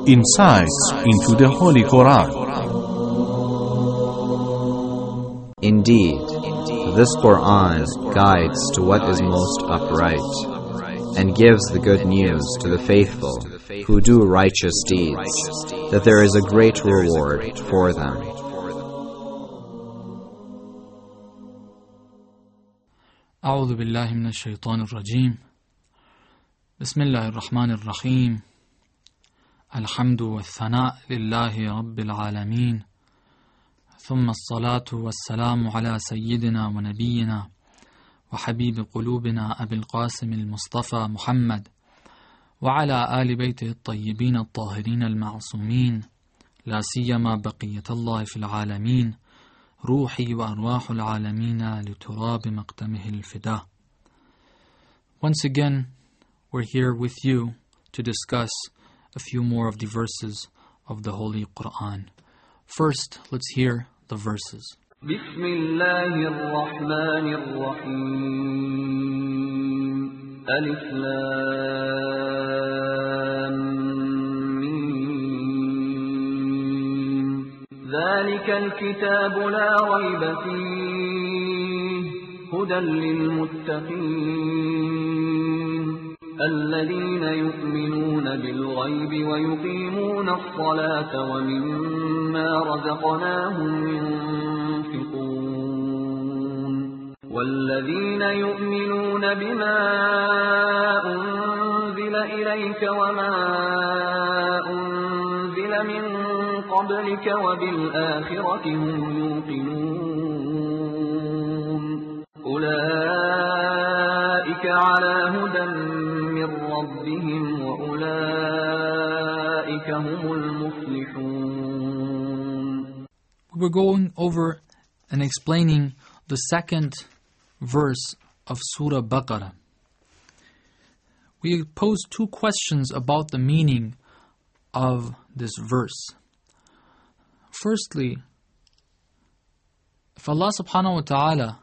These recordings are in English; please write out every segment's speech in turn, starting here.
insights into the Holy Quran. Indeed, this Quran guides to what is most upright, and gives the good news to the faithful who do righteous deeds, that there is a great reward for them. أعوذ بالله من الشيطان الرجيم بسم الله الرحمن الرحيم الحمد والثناء لله رب العالمين ثم الصلاة والسلام على سيدنا ونبينا وحبيب قلوبنا أبي القاسم المصطفى محمد وعلى آل بيته الطيبين الطاهرين المعصومين لا سيما بقية الله في العالمين روحي وأرواح العالمين لتراب مقدمه الفداء. Once again, we're here with you to discuss a few more of the verses of the Holy Quran. First, let's hear the verses. بسم الله الرحمن الرحيم ألف لام ذلك الكتاب لا ريب فيه هدى للمتقين الذين يؤمنون بالغيب ويقيمون الصلاة ومما رزقناهم ينفقون والذين يؤمنون بما أنزل إليك وما أنزل من قبلك وبالآخرة هم يوقنون أولئك على هدى من ربهم وأولئك هم المفلحون. We're going over and explaining the second verse of Surah Baqarah. We posed two questions about the meaning of this verse. Firstly, if Allah subhanahu wa ta'ala,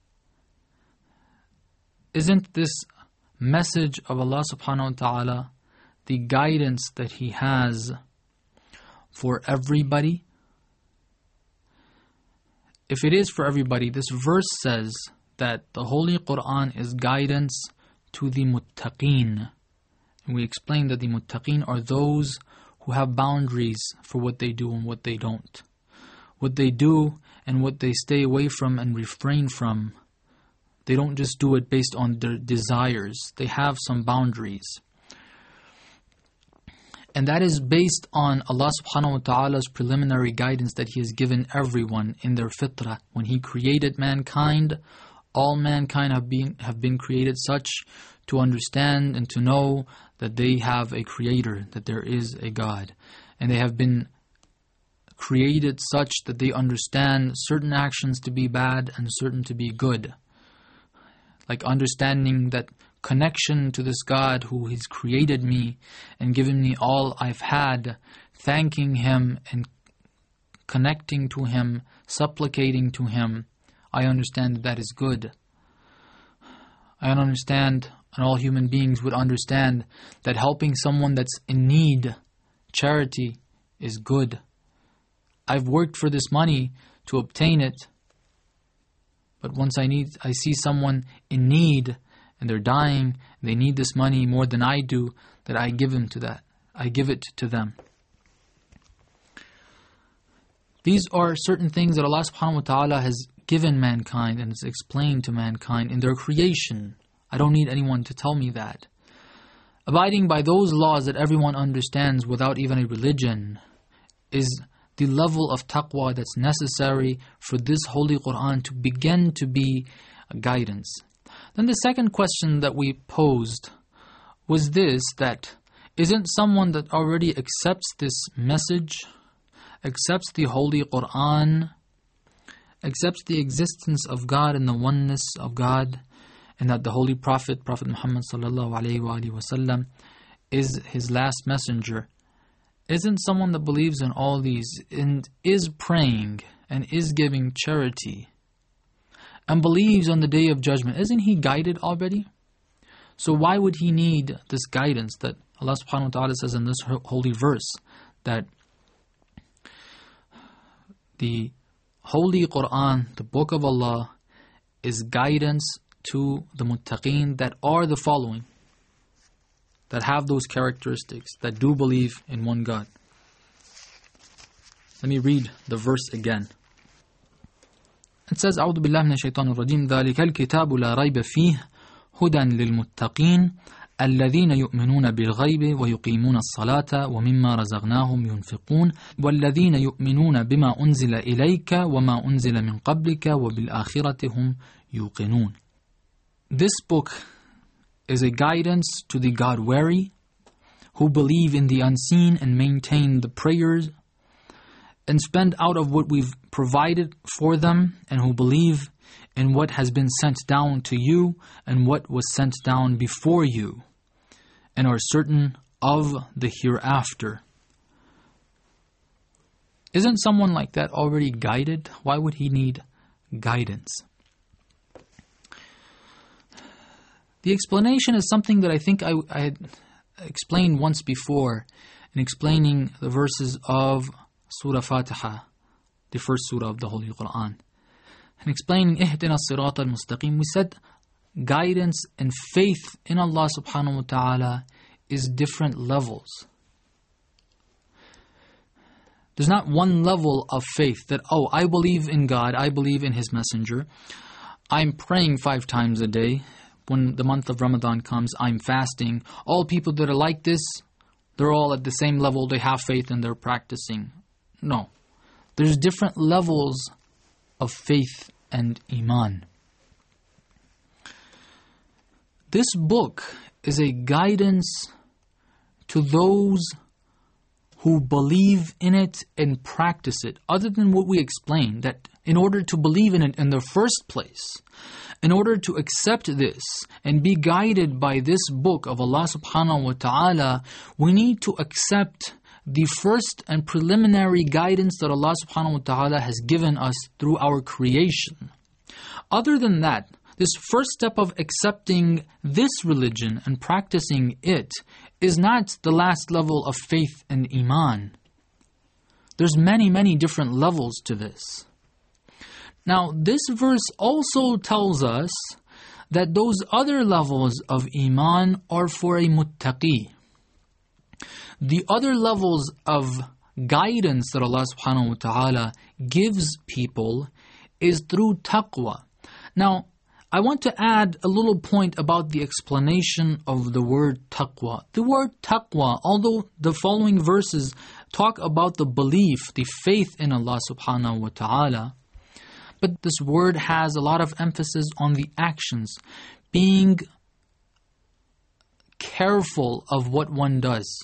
isn't this message of Allah subhanahu wa ta'ala the guidance that He has for everybody? If it is for everybody, this verse says that the Holy Quran is guidance to the muttaqeen. And we explained that the muttaqeen are those who have boundaries for what they do and what they don't. What they do and what they stay away from and refrain from. They don't just do it based on their desires. They have some boundaries. And that is based on Allah subhanahu wa ta'ala's preliminary guidance that He has given everyone in their fitrah. When He created mankind, all mankind have been created such to understand and to know that they have a creator, that there is a God. And they have been created such that they understand certain actions to be bad and certain to be good. Like understanding that connection to this God who has created me and given me all I've had, thanking Him and connecting to Him, supplicating to Him, I understand that is good. I understand, and all human beings would understand, that helping someone that's in need, charity, is good. I've worked for this money to obtain it, but once I see someone in need, and they're dying, and they need this money more than I do, that I give it to them. These are certain things that Allah subhanahu wa ta'ala has given mankind and has explained to mankind in their creation. I don't need anyone to tell me that. Abiding by those laws that everyone understands without even a religion is the level of taqwa that's necessary for this Holy Quran to begin to be a guidance. Then the second question that we posed was this, that isn't someone that already accepts this message, accepts the Holy Quran, accepts the existence of God and the oneness of God, and that the Holy Prophet Muhammad sallallahu alaihi wasallam is his last messenger, isn't someone that believes in all these and is praying and is giving charity and believes on the Day of Judgment, isn't he guided already? So why would he need this guidance that Allah subhanahu wa ta'ala says in this holy verse that the Holy Quran, the Book of Allah, is guidance to the muttaqeen that are the following, that have those characteristics, that do believe in one God. Let me read the verse again. It says, أعوذ بالله من الشيطان الرجيم ذلك الكتاب لا ريب فيه هدى للمتقين الذين يؤمنون بالغيب ويقيمون الصلاة ومما رزقناهم ينفقون والذين يؤمنون بما أنزل إليك وما أنزل من قبلك وبالآخرة هم يوقنون. This book is a guidance to the God-wary who believe in the unseen and maintain the prayers and spend out of what we've provided for them, and who believe in what has been sent down to you and what was sent down before you, and are certain of the hereafter. Isn't someone like that already guided? Why would he need guidance? The explanation is something that I think I had explained once before in explaining the verses of Surah Fatiha, the first surah of the Holy Quran. And explaining Ihdina as-Sirat al-Mustaqim, we said guidance and faith in Allah subhanahu wa ta'ala is different levels. There's not one level of faith that, oh, I believe in God, I believe in His Messenger, I'm praying 5 times a day. When the month of Ramadan comes, I'm fasting. All people that are like this, they're all at the same level, they have faith and they're practicing. No. There's different levels of faith and iman. This book is a guidance to those who believe in it and practice it. Other than what we explained, that in order to believe in it in the first place, in order to accept this and be guided by this book of Allah subhanahu wa ta'ala, we need to accept the first and preliminary guidance that Allah subhanahu wa ta'ala has given us through our creation. Other than that, this first step of accepting this religion and practicing it is not the last level of faith and iman. There's many, many different levels to this. Now, this verse also tells us that those other levels of iman are for a muttaqi. The other levels of guidance that Allah subhanahu wa ta'ala gives people is through taqwa. Now, I want to add a little point about the explanation of the word taqwa. The word taqwa, although the following verses talk about the belief, the faith in Allah subhanahu wa ta'ala, but this word has a lot of emphasis on the actions, being careful of what one does.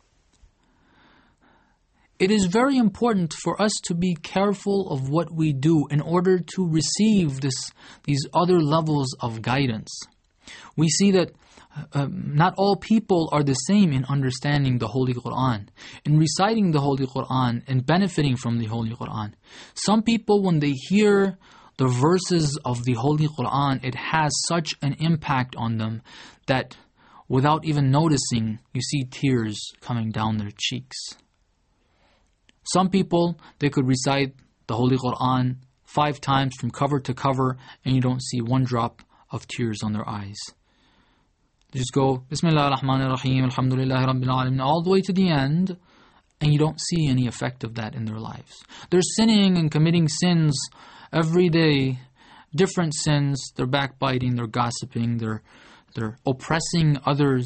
It is very important for us to be careful of what we do in order to receive these other levels of guidance. We see that not all people are the same in understanding the Holy Quran, in reciting the Holy Quran, and benefiting from the Holy Quran. Some people, when they hear the verses of the Holy Quran, it has such an impact on them that without even noticing, you see tears coming down their cheeks. Some people, they could recite the Holy Quran 5 times from cover to cover, and you don't see one drop of tears on their eyes. They just go, Bismillah ar-Rahman ar-Rahim, Alhamdulillah Rabbil Alamin, all the way to the end, and you don't see any effect of that in their lives. They're sinning and committing sins every day, different sins. They're backbiting, they're gossiping, they're oppressing others,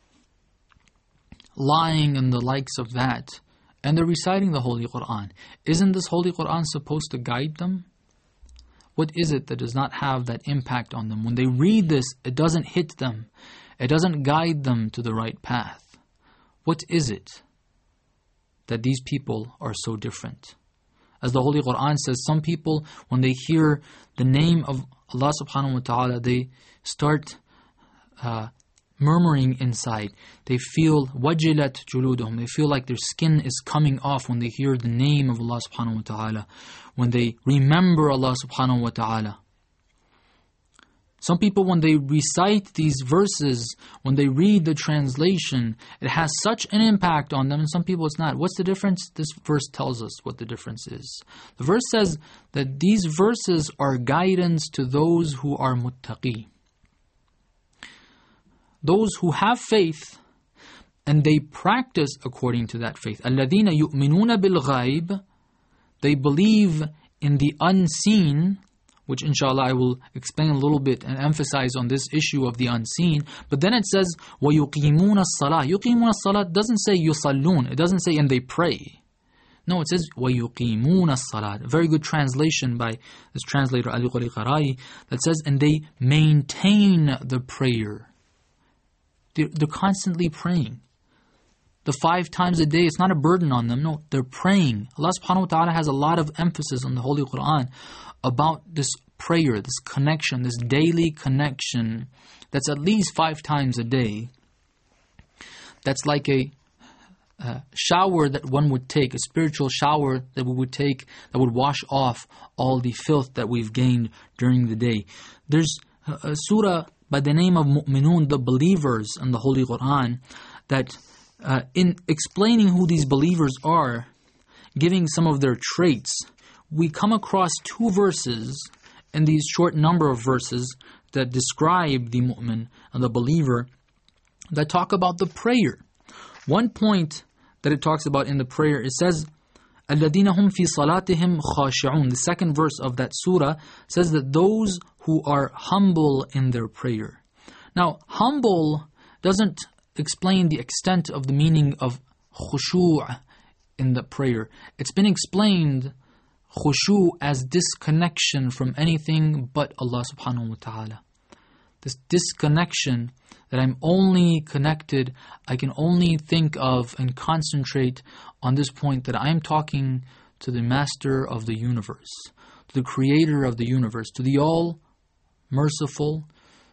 lying and the likes of that. And they're reciting the Holy Quran. Isn't this Holy Quran supposed to guide them? What is it that does not have that impact on them? When they read this, it doesn't hit them. It doesn't guide them to the right path. What is it that these people are so different? As the Holy Quran says, some people, when they hear the name of Allah subhanahu wa ta'ala, they start murmuring inside. They feel wajilat juluduhum. They feel like their skin is coming off when they hear the name of Allah subhanahu wa ta'ala, when they remember Allah subhanahu wa ta'ala. Some people, when they recite these verses, when they read the translation, it has such an impact on them, and some people it's not. What's the difference? This verse tells us what the difference is. The verse says that these verses are guidance to those who are muttaqi. Those who have faith, and they practice according to that faith. الَّذِينَ يُؤْمِنُونَ بِالْغَيْبِ. They believe in the unseen, which inshallah I will explain a little bit and emphasize on this issue of the unseen. But then it says, وَيُقِيمُونَ الصَّلَاةِ. يُقِيمُونَ الصَّلَاةِ doesn't say يُصَلُّون. It doesn't say and they pray. No, it says وَيُقِيمُونَ الصَّلَاةِ. A very good translation by this translator Ali Qarai that says, and they maintain the prayer. They're constantly praying. The 5 times a day, it's not a burden on them. No, they're praying. Allah subhanahu wa ta'ala has a lot of emphasis on the Holy Quran about this prayer, this connection, this daily connection that's at least 5 times a day. That's like a shower that one would take, a spiritual shower that we would take that would wash off all the filth that we've gained during the day. There's a surah by the name of Mu'minun, the believers in the Holy Quran, that in explaining who these believers are, giving some of their traits, we come across 2 verses in these short number of verses that describe the mu'min and the believer that talk about the prayer. One point that it talks about in the prayer, it says, الَّذِينَ هُمْ فِي صَلَاتِهِمْ خَاشِعُونَ. The second verse of that surah says that those who are humble in their prayer. Now, humble doesn't explain the extent of the meaning of khushu' in the prayer. It's been explained khushu' as disconnection from anything but Allah subhanahu wa ta'ala. This disconnection that I'm only connected, I can only think of and concentrate on this point that I'm talking to the master of the universe, to the creator of the universe, to the all merciful,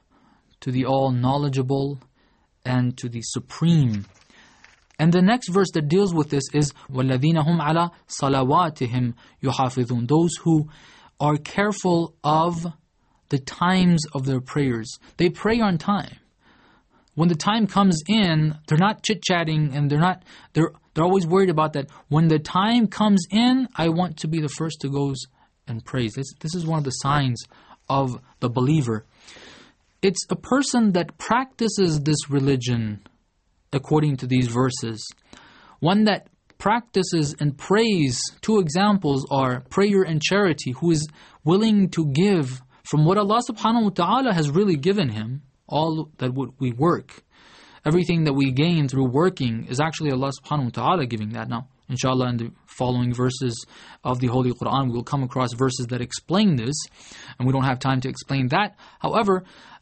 to the all knowledgeable, and to the supreme. And the next verse that deals with this is وَالَّذِينَ هُمْ عَلَى صَلَوَاتِهِمْ يُحَافِظُونَ. Those who are careful of the times of their prayers. They pray on time. When the time comes in, they're not chit-chatting, and they're always worried about that. When the time comes in, I want to be the first to go and praise. This is one of the signs of the believer. It's a person that practices this religion according to these verses. One that practices and prays. 2 examples are prayer and charity, who is willing to give from what Allah subhanahu wa ta'ala has really given him. All that we work, everything that we gain through working is actually Allah subhanahu wa ta'ala giving that. Now, inshallah, in the following verses of the Holy Quran, we will come across verses that explain this, and we don't have time to explain that. However,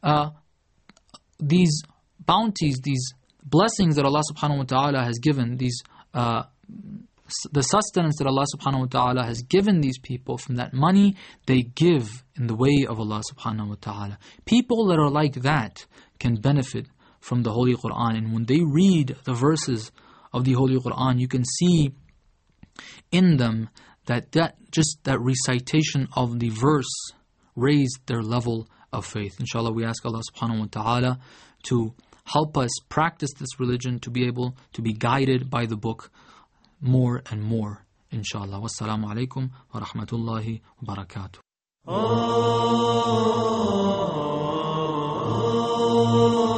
these bounties, these blessings that Allah subhanahu wa ta'ala has given, these the sustenance that Allah subhanahu wa ta'ala has given these people, from that money they give in the way of Allah subhanahu wa ta'ala. People that are like that can benefit from the Holy Quran, and when they read the verses of the Holy Quran, you can see in them that just that recitation of the verse raised their level of faith. Inshallah, we ask Allah subhanahu wa ta'ala to help us practice this religion, to be able to be guided by the book more and more, inshallah. Wassalamu alaikum wa rahmatullahi wa barakatuh.